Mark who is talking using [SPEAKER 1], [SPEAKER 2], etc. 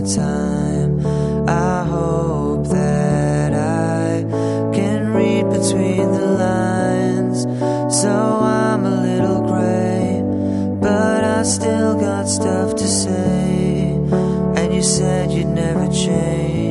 [SPEAKER 1] time. I hope that I can read between the lines. So I'm a little gray, but I still got stuff to say. And you said you'd never change.